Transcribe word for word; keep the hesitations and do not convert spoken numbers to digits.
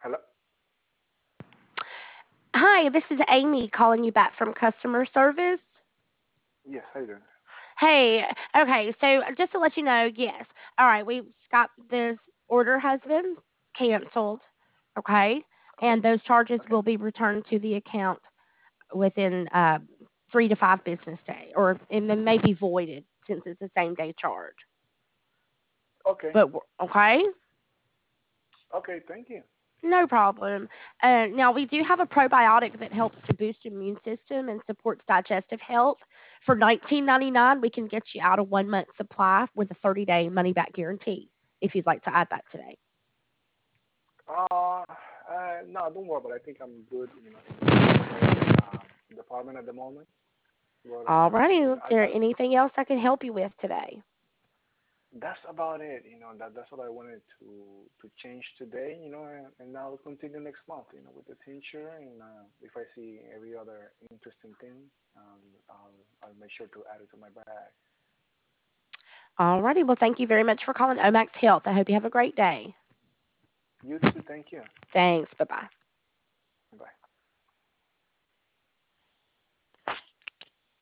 Hello. Hi, this is Amy calling you back from customer service. Yes, how you doing? Hey, okay, so just to let you know, yes, all right, we've got this order has been canceled, okay, Okay. and those charges Okay. will be returned to the account within uh, three to five business day, or it may may be voided since it's the same day charge. Okay. But we're- okay, Okay. Thank you. no problem. Uh, now, we do have a probiotic that helps to boost immune system and supports digestive health. For nineteen ninety-nine, we can get you out a one month supply with a thirty day money back guarantee if you'd like to add that today. Uh, uh, no, don't worry. But I think I'm good. You know, in the cosmetic um, department at the moment. But um, you Alrighty, know, is I, there I anything else I can help you with today? that's about it. You know, that that's what I wanted to to change today. You know, and, and I'll continue next month. You know, with the tincture, and uh, if I see every other interesting thing, um, I'll I'll make sure to add it to my bag. Alrighty, well, thank you very much for calling Omax Health. I hope you have a great day. You too. Thank you. Thanks. Bye bye. Bye.